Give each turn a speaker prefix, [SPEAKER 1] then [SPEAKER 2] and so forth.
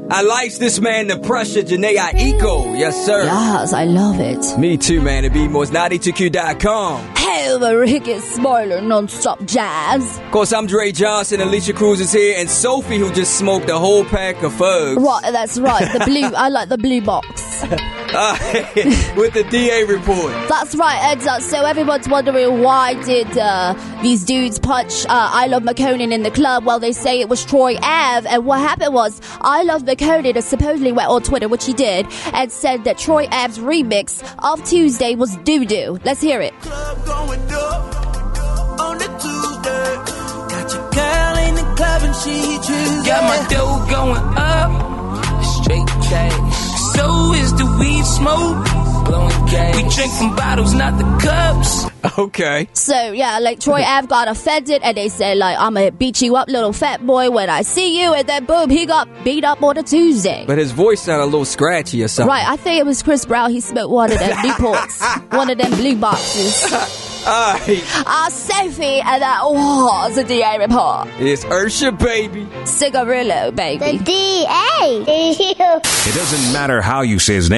[SPEAKER 1] I likes this man, the pressure, Janae Aiko. Yes, sir.
[SPEAKER 2] Yes, I love it.
[SPEAKER 1] Me too, man. It be most 92Q.com.
[SPEAKER 2] Hey, the Ricky Spoiler non-stop jazz.
[SPEAKER 1] Of course, I'm Dre Johnson, Alicia Cruz is here, and Sophie, who just smoked a whole pack of Fugs.
[SPEAKER 2] Right, that's right. The blue, I like the blue box.
[SPEAKER 1] With the DA report.
[SPEAKER 2] That's right, Ed. So everyone's wondering why did these dudes punch I Love McConan in the club? Well, they say it was Troy Ave, and what happened was I Love McConan supposedly went on Twitter, which he did, and said that Troy Ave's remix of Tuesday was doo-doo. Let's hear it.
[SPEAKER 3] Club going up on the Tuesday. Got your girl in the club and she chooses.
[SPEAKER 4] Got my dough going up, straight cash. So is the weed smoke, blowing gas. We drink from bottles, not the cups.
[SPEAKER 1] Okay.
[SPEAKER 2] So, yeah, like Troy Ave got offended, and they said, like, I'm gonna beat you up, little fat boy, when I see you, and then boom, he got beat up on a Tuesday.
[SPEAKER 1] But his voice sounded a little scratchy or something.
[SPEAKER 2] Right, I think it was Chris Brown. He smoked one of them Newports, one of them blue boxes. Sophie, and that was the DA report.
[SPEAKER 1] It's Ursha, baby.
[SPEAKER 2] Cigarillo, baby.
[SPEAKER 5] The DA.
[SPEAKER 6] It doesn't matter how you say his name.